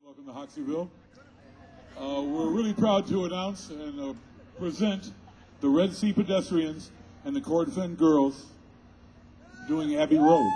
Welcome to Hoxeyville. We're really proud to announce and present the Red Sea Pedestrians and the Cordfin Girls doing Abbey Road.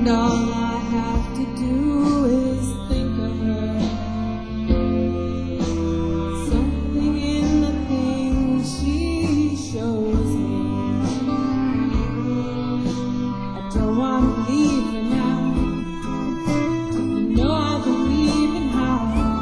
And all I have to do is think of her. Something in the things she shows me. I don't want to leave her now. You know I believe in how.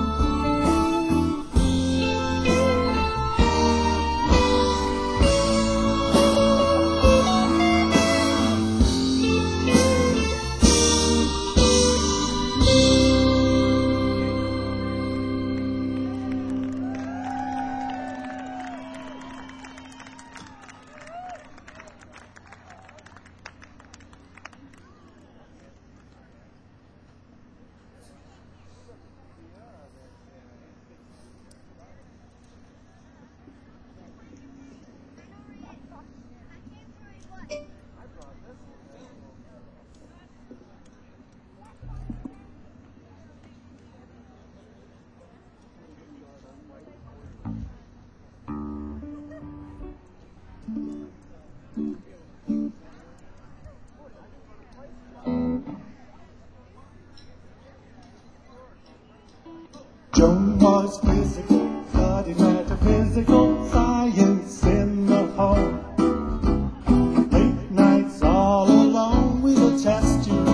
Joan was physical, studied metaphysical science in the home. Late nights all alone with a test tube.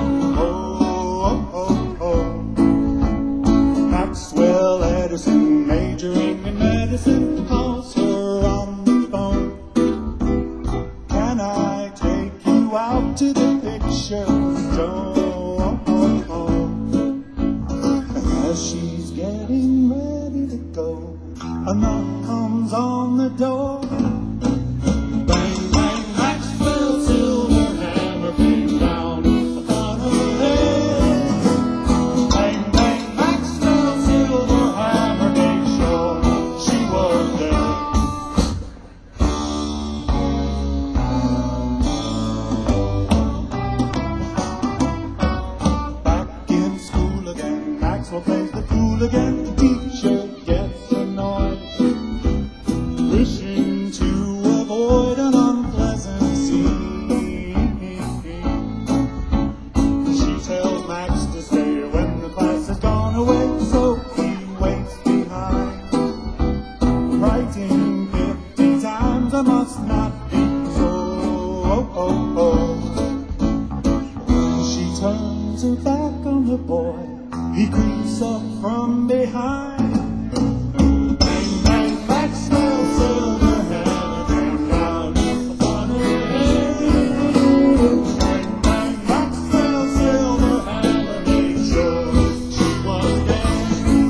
Maxwell Edison, majoring in medicine, calls her on the phone. Can I take you out to the picture, Joan? As she's getting ready to go, a knock comes on the door. Bang, bang, Maxwell silver hammer came down upon her head. Bang, bang, Maxwell silver hammer made sure she was dead. Back in school again, Maxwell plays the fool again. The teacher gets annoyed, wishing to avoid an unpleasant scene. She tells Max to stay when the class has gone away, so he waits behind, writing 50 times, I must not be so. She turns her back on the boy. He creeps up from behind. Bang, bang, Maxwell silver hammer came down upon her head. Bang, bang, Maxwell silver hammer made sure she was dead.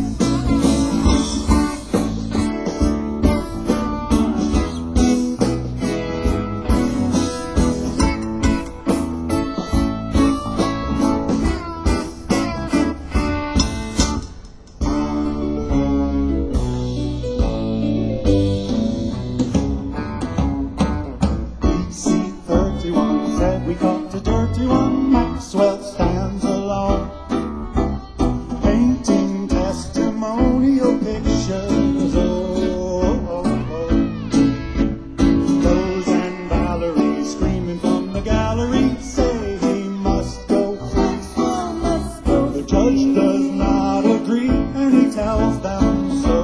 BC-31 said we caught a dirty one. Maxwell stands alone, painting testimonial pictures. Rose and Valerie screaming from the gallery say he must go free. The judge does not agree and he tells them so.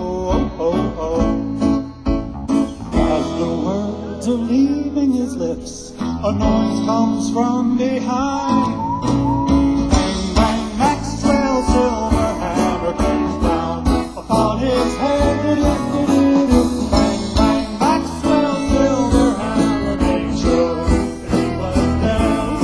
As the words are leaving his lips, a noise comes from behind. Bang, bang, Maxwell silver hammer comes down upon his head. Bang, bang, Maxwell silver hammer made sure that he was dead.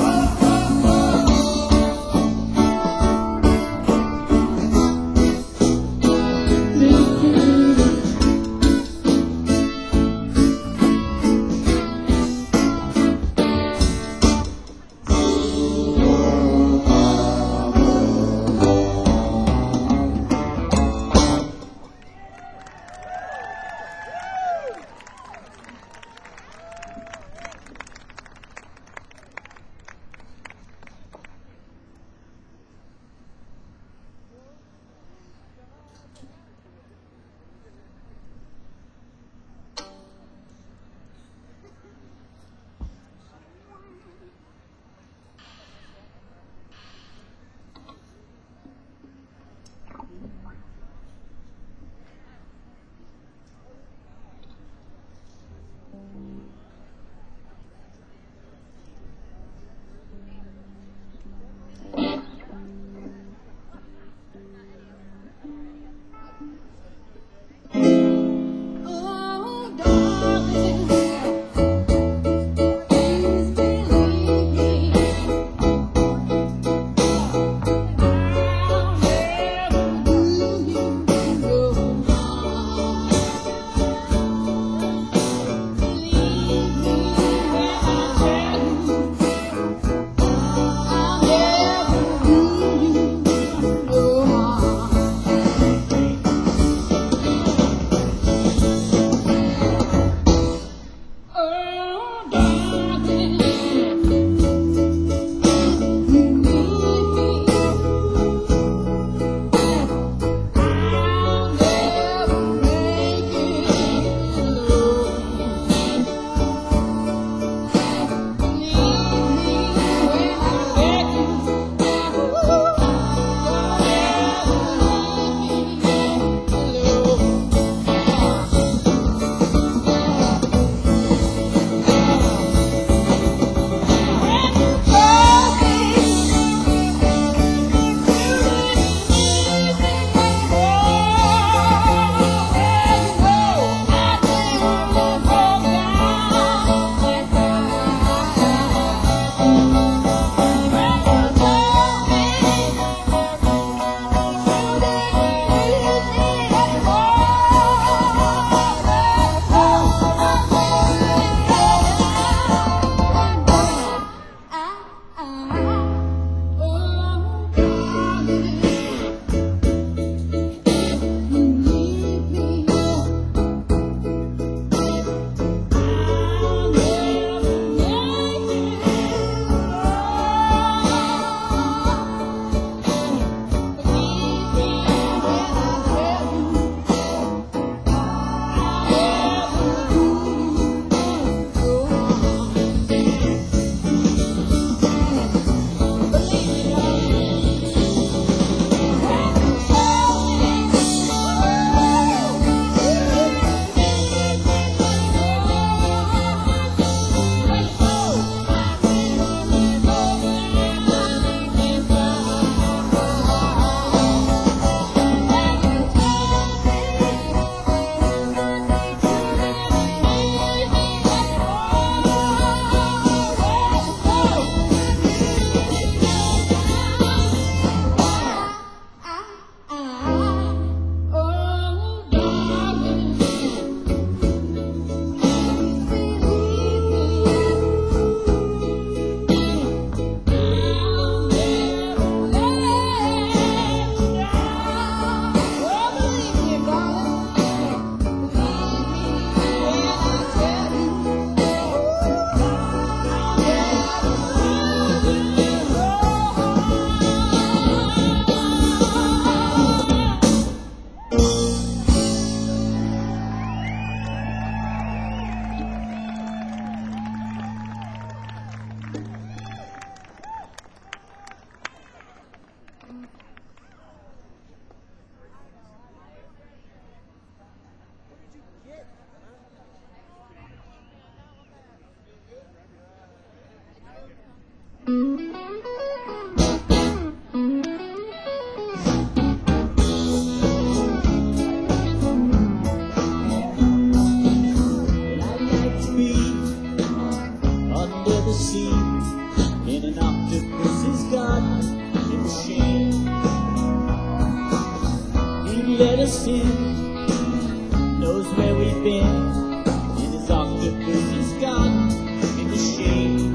never sinned, knows where we've been. In his octopus he's gone in the shade.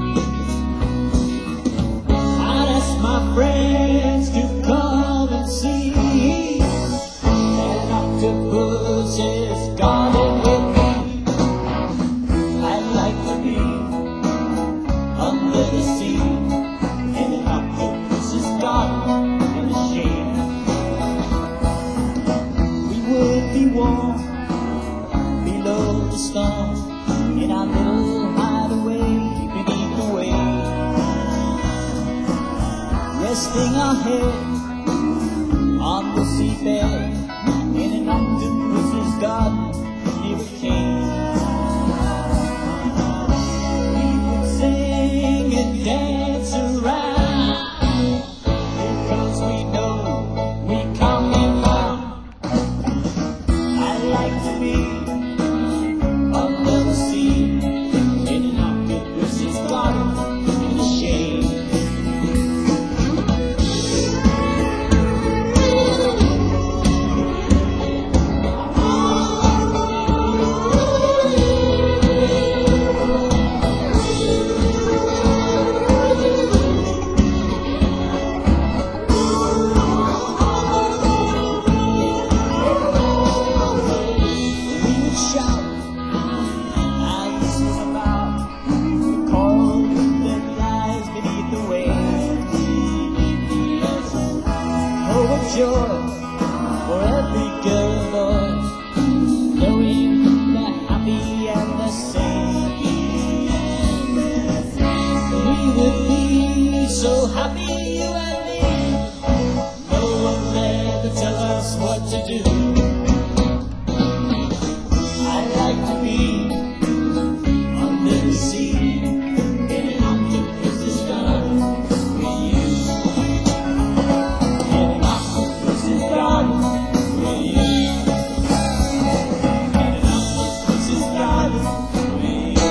I'd ask my friends to come and see an octopus is guarded with me. I'd like to be under the sea, and an octopus is gone in the shade. We would be warm below the storm in our little hideaway beneath the waves, resting our head on the seabed in an octopus's garden near a cave. We would sing and dance around because we know we come in round. I'd like to be under the sea in an octopus's garden in the shade. We would shout and sing about the coral that lies beneath the waves. Yes, oh, what joy for every girl and boy, knowing they're happy and the same. We would be so happy, you and me. No one there to tell us what to do. I'd like to be under the sea in an octopus's garden with you. In an octopus's garden with you. In an octopus's garden with you.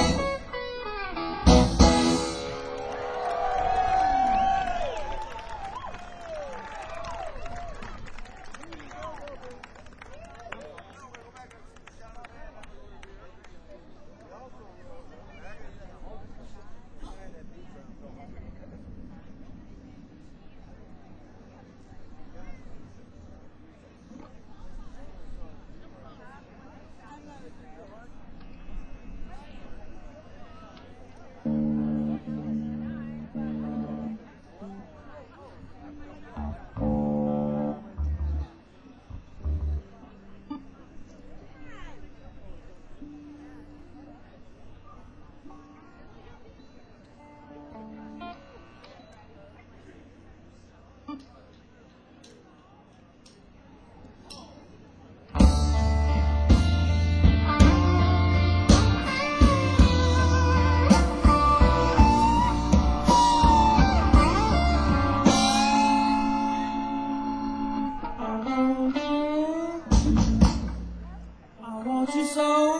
I want you so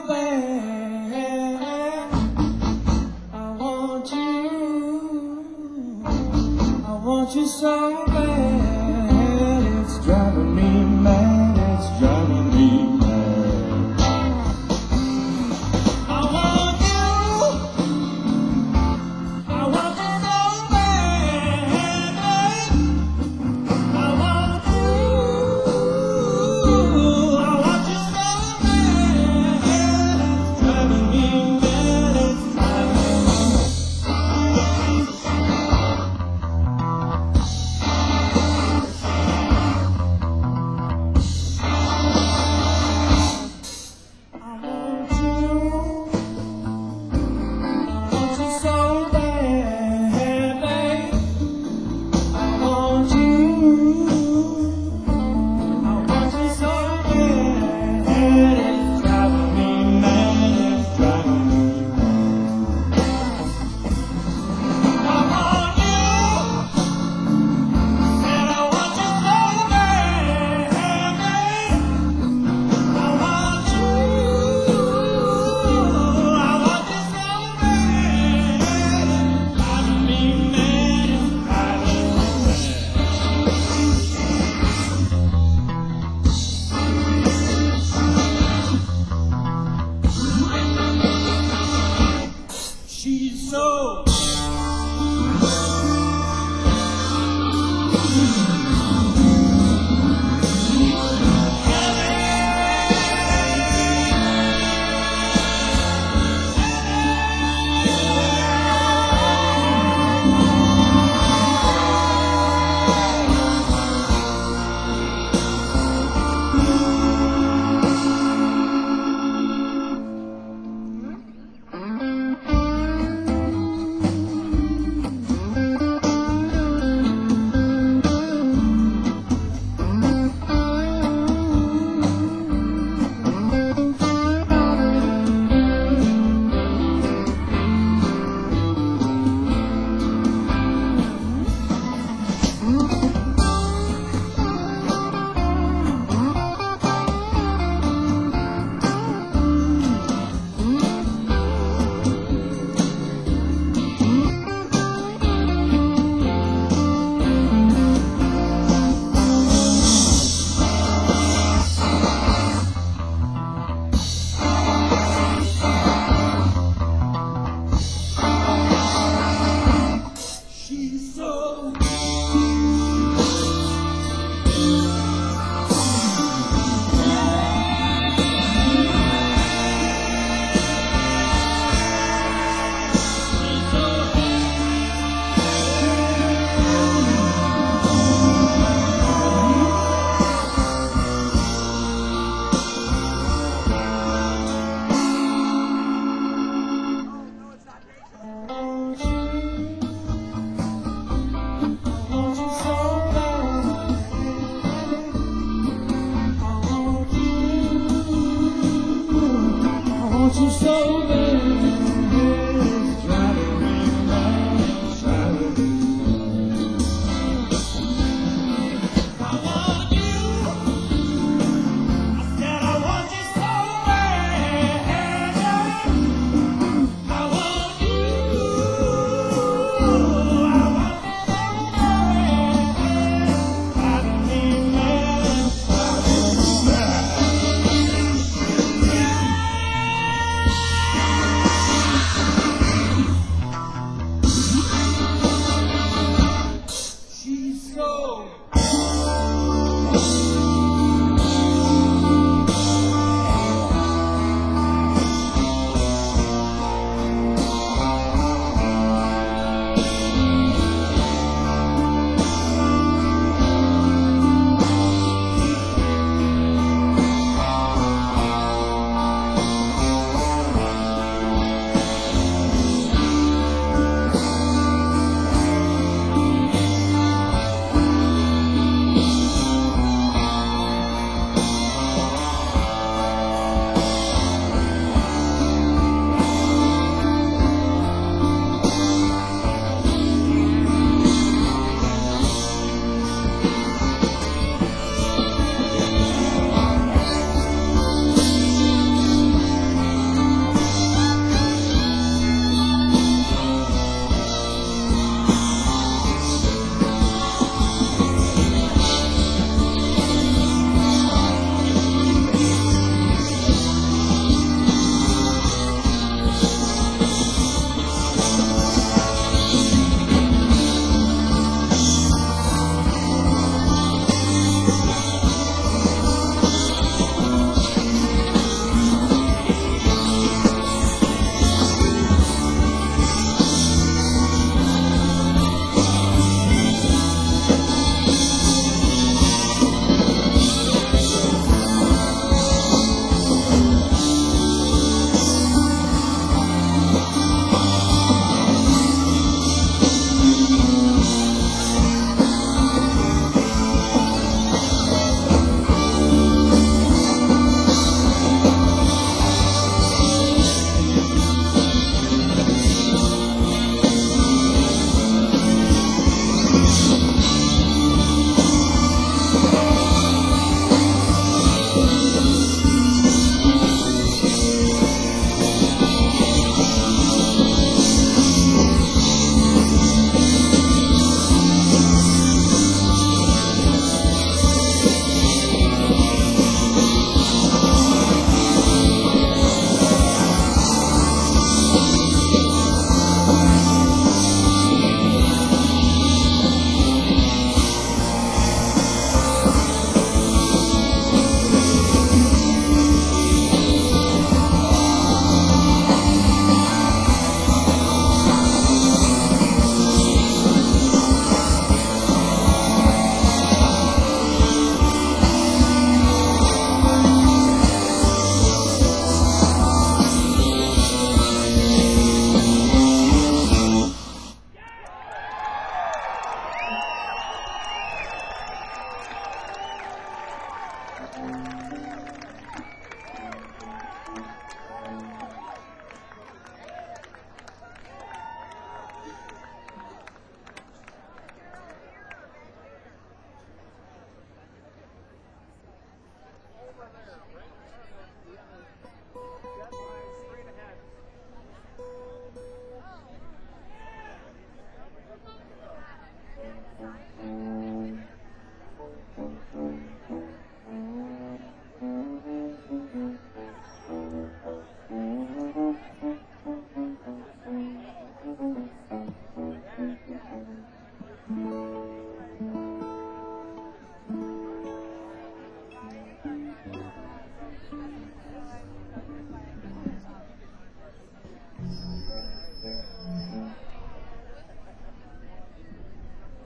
bad. I want you so bad. It's driving me mad. It's driving me mad. I want you so bad. I want you so bad. It's driving me mad. It's driving me mad.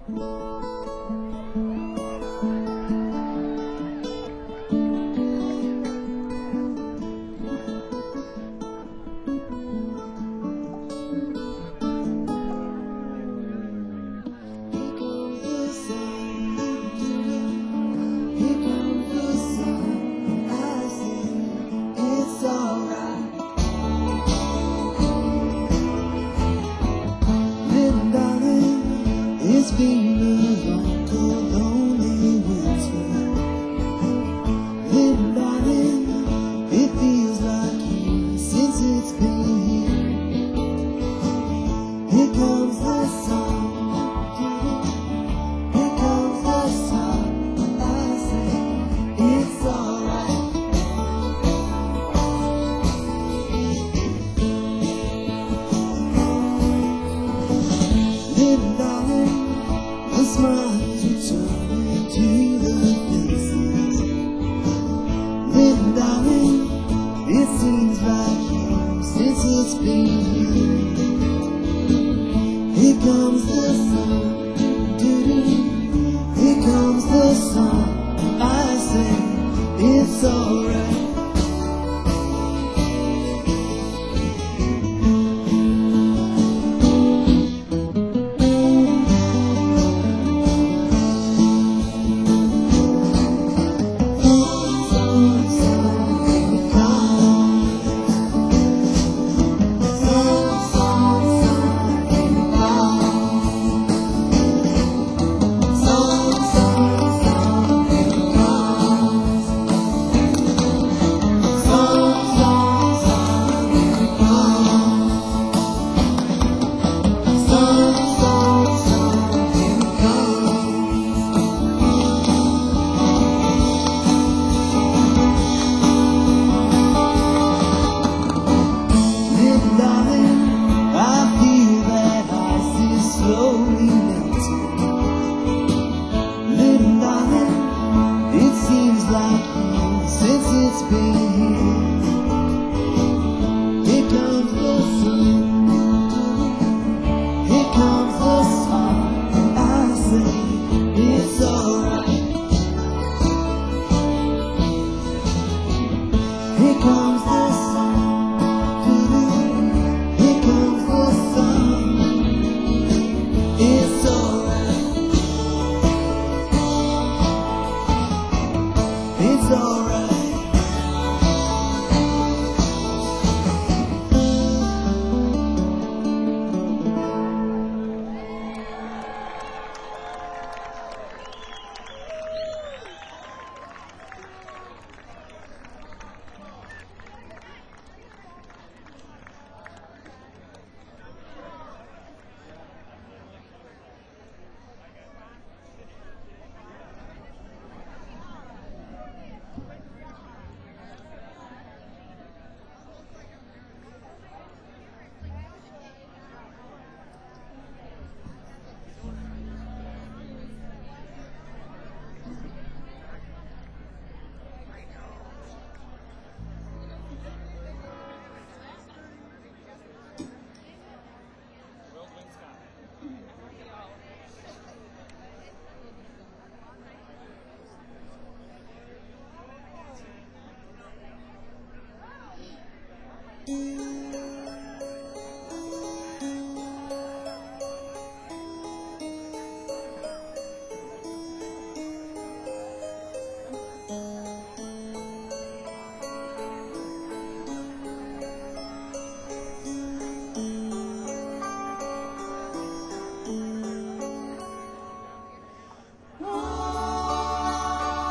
It's been a long, cold, lonely winter. Little darling, it feels like years since it's been here. Here comes the sun. Here comes the sun. I say it's alright. Little darling, the smiles returning to the faces. Little darling, it seems like years since it's been here. Here comes the sun, doo-doo. Here comes the sun. I say it's alright.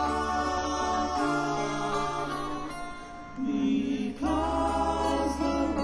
Because the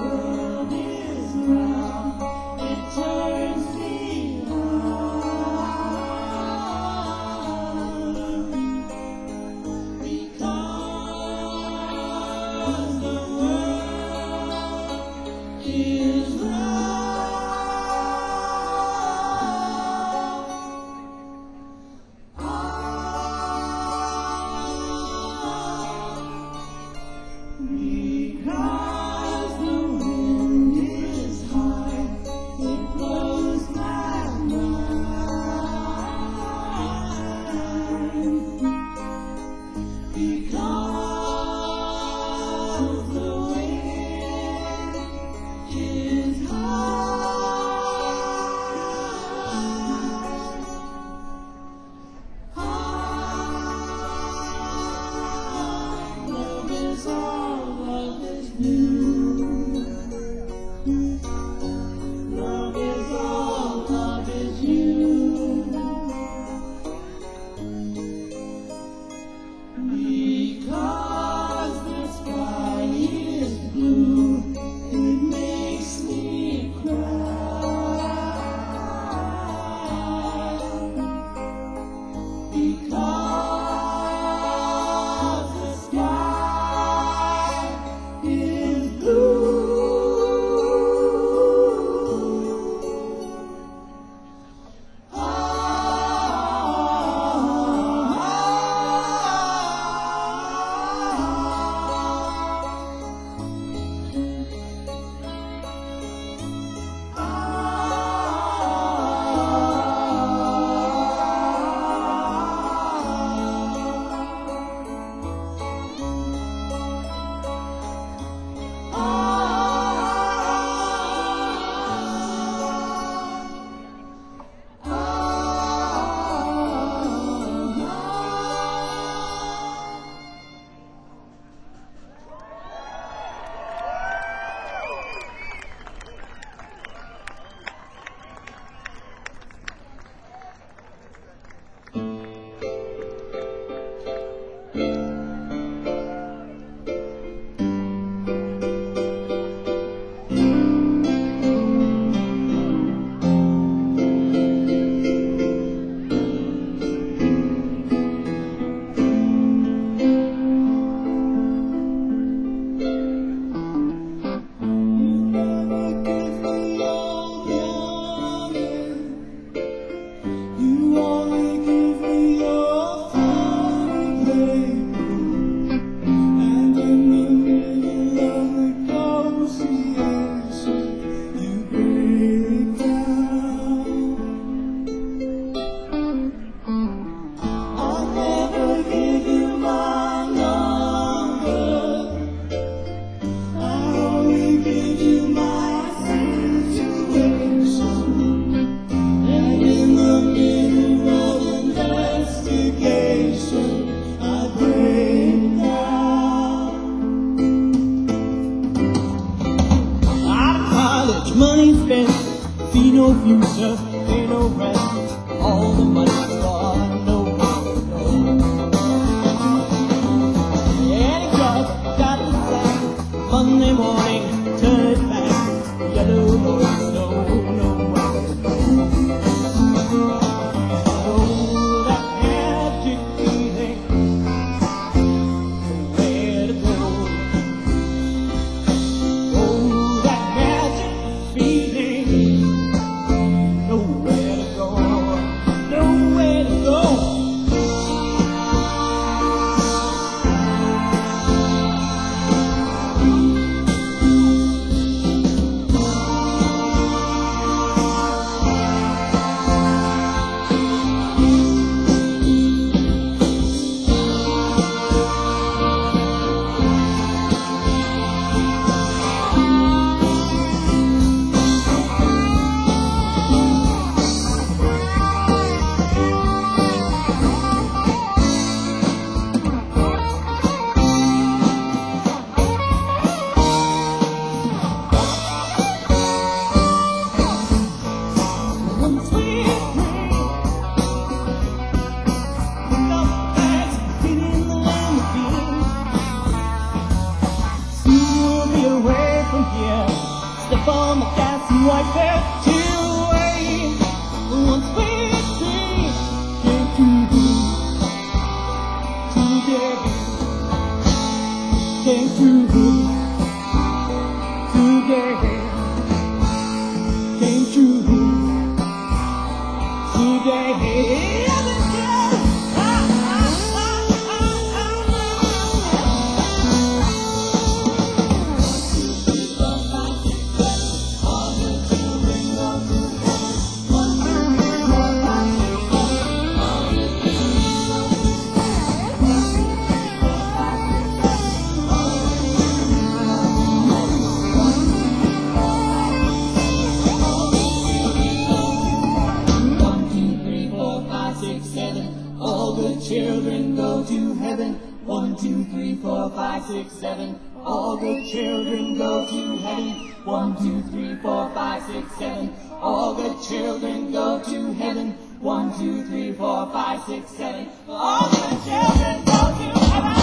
5, 6, 7. All good children go to heaven. 1, 2, 3, 4, 5, 6, 7. All good children go to heaven. 1, 2, 3, 4, 5, 6, 7. All good children go to heaven. 1, 2, 3, 4, 5, 6, 7. All good children go to heaven.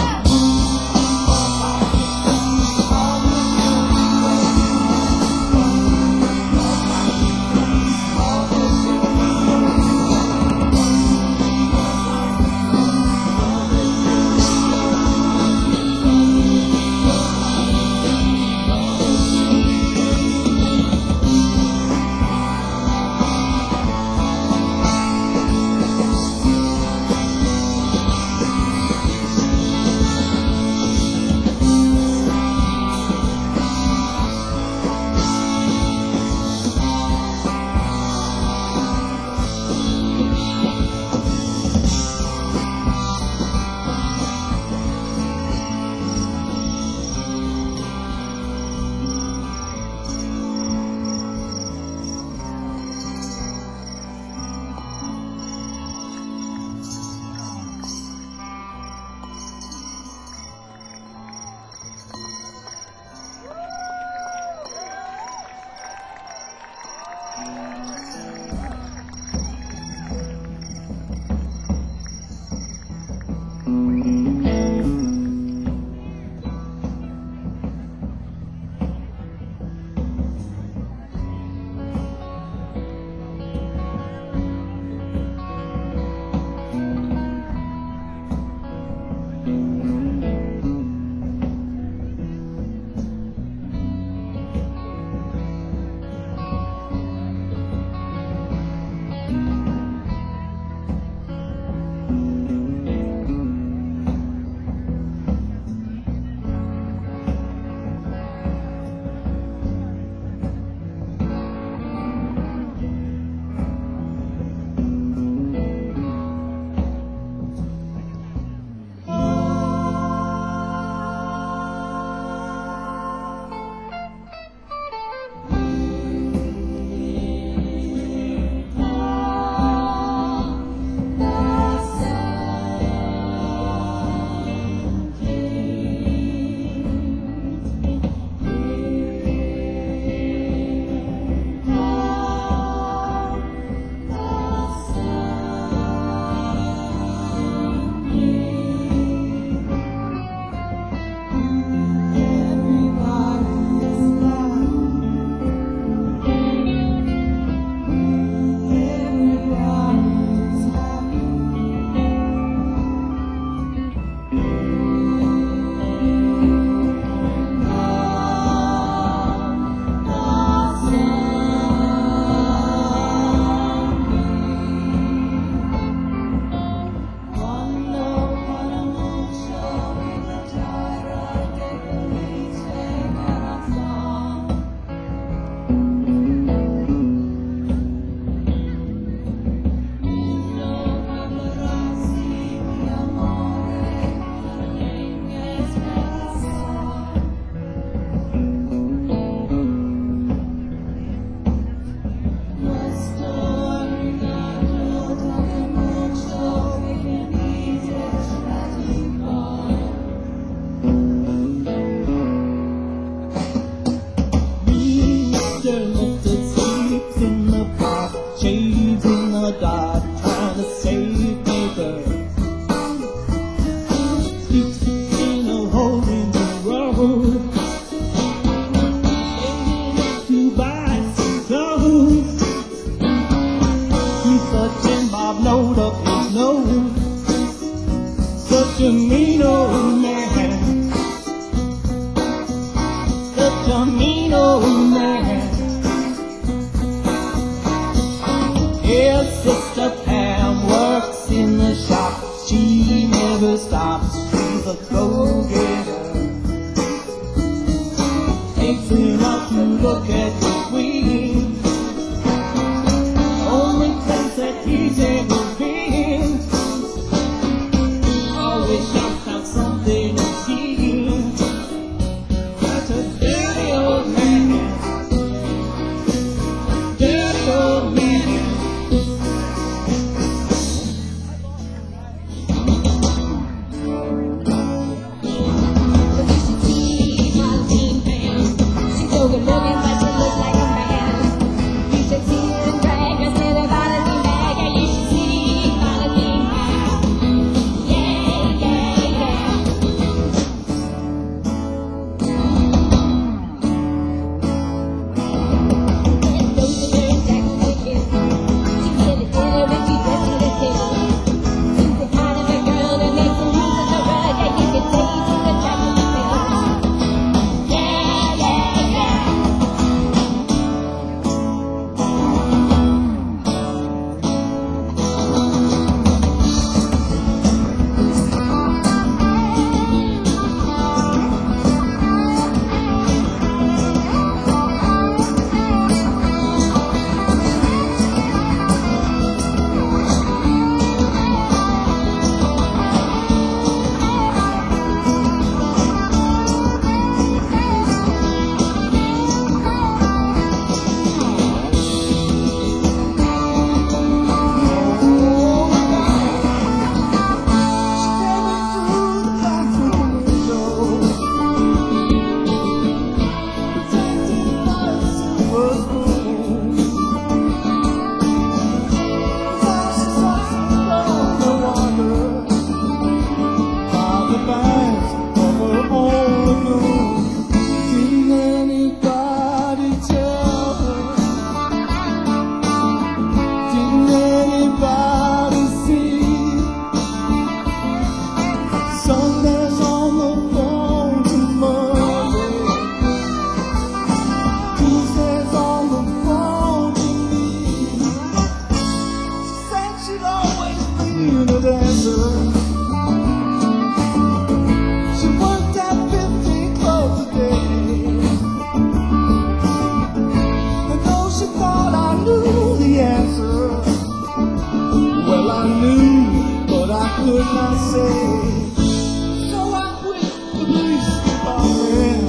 could not say. So I quit the police department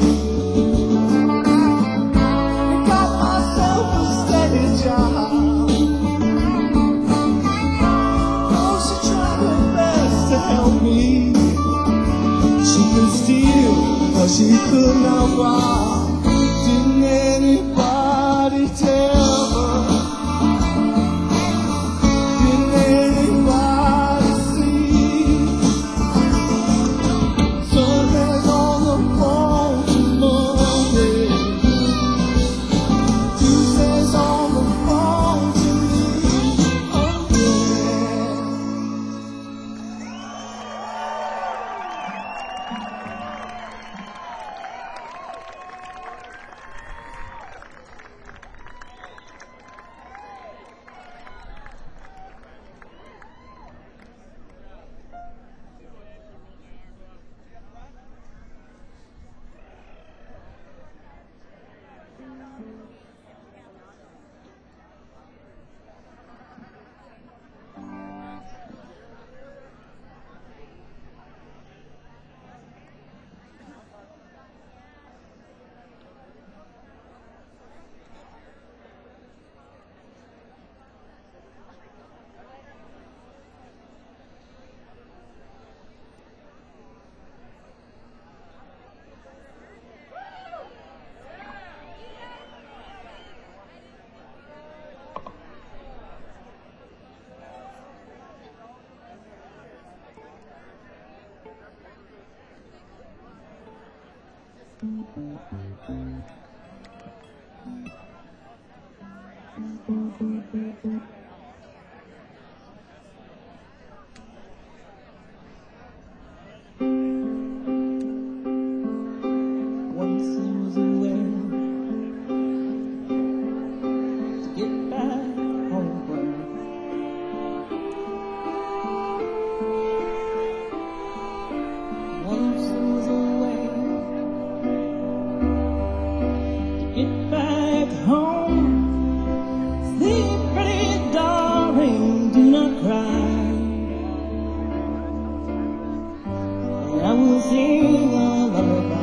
and got myself a steady job. Oh, she tried her best to help me. She could steal, but she could not rob. Didn't anybody tell her? Didn't anybody see? Sunday's on the phone to Monday. Tuesday's on the phone to me. Oh yeah. Once I was away to get back home. Once I was away to get back home. Sleep, pretty darling, do not cry. I will sing a lullaby.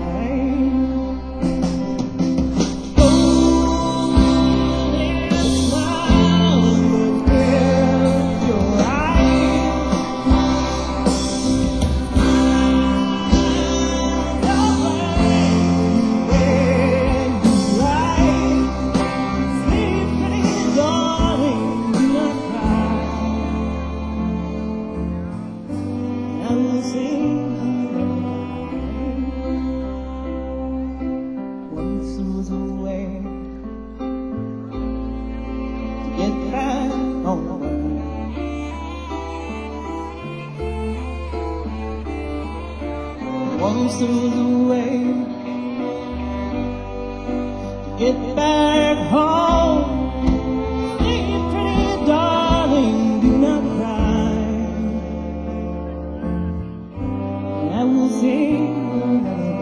Once I was away to get back home. Once I was away to get back home. Sleep, pretty darling, do not cry. I will sing a lullaby.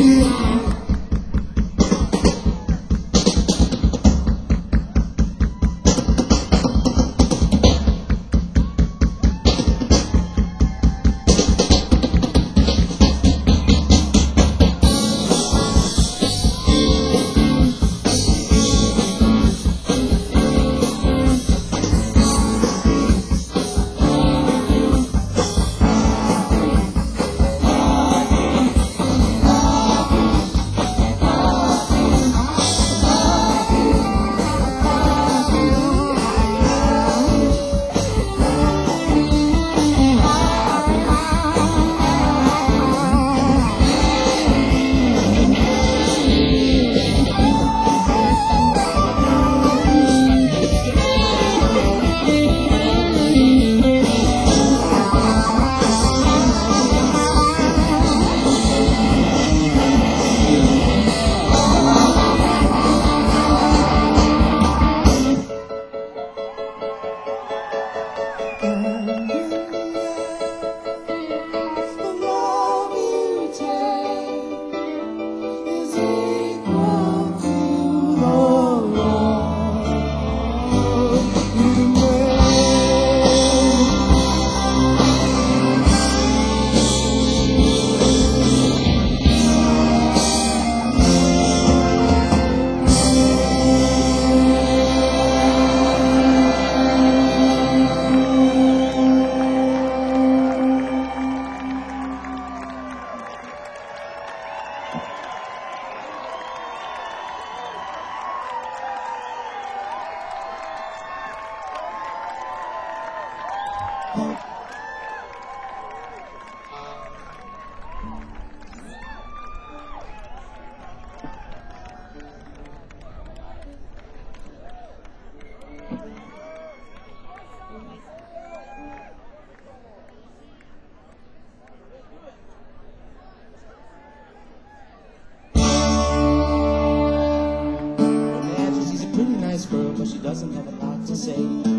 But she doesn't have a lot to say.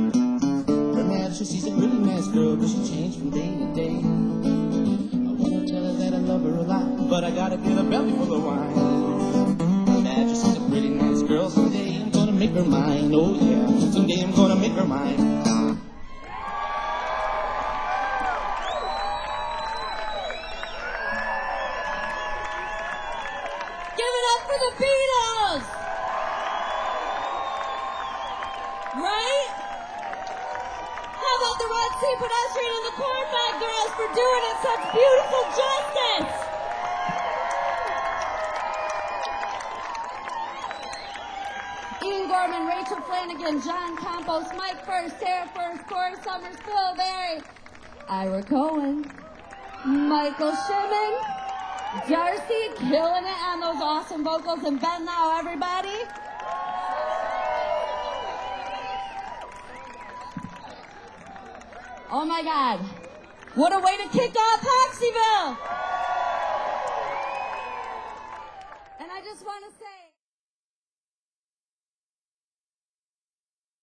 Her Majesty's a pretty nice girl, but she changed from day to day. I wanna tell her that I love her a lot, but I gotta get a belly full of wine. Her Majesty's a pretty nice girl, someday I'm gonna make her mine. Oh yeah, someday I'm gonna make her mine. Give it up for the Beatles! Right? How about the Red Sea Pedestrian and the Cornbag Girls for doing it such beautiful justice? Ian Gorman, Rachel Flanagan, John Campos, Mike First, Sarah First, Corey Summers, Phil Berry, Ira Cohen, Michael Shimon, Darcy killing it on those awesome vocals, and Ben Lau, everybody. Oh my God, what a way to kick off Hoxseyville!